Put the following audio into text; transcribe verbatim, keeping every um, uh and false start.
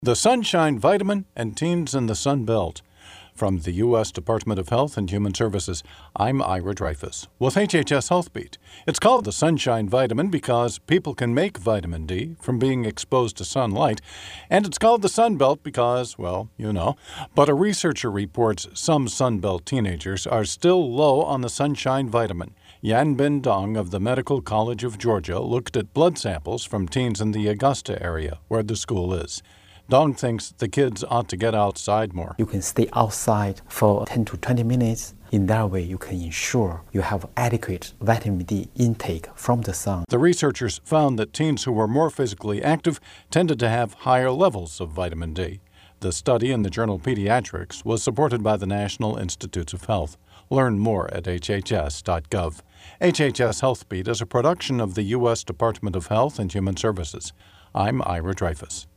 The Sunshine Vitamin and Teens in the Sun Belt. From the U S Department of Health and Human Services, I'm Ira Dreyfus with H H S Health Beat. It's called the Sunshine Vitamin because people can make vitamin D from being exposed to sunlight, and it's called the Sun Belt because, well, you know. But a researcher reports some Sun Belt teenagers are still low on the Sunshine Vitamin. Yan Bin Dong of the Medical College of Georgia looked at blood samples from teens in the Augusta area, where the school is. Dong thinks the kids ought to get outside more. You can stay outside for ten to twenty minutes. In that way, you can ensure you have adequate vitamin D intake from the sun. The researchers found that teens who were more physically active tended to have higher levels of vitamin D. The study in the journal Pediatrics was supported by the National Institutes of Health. Learn more at H H S dot gov. H H S Health Beat is a production of the U S Department of Health and Human Services. I'm Ira Dreyfus.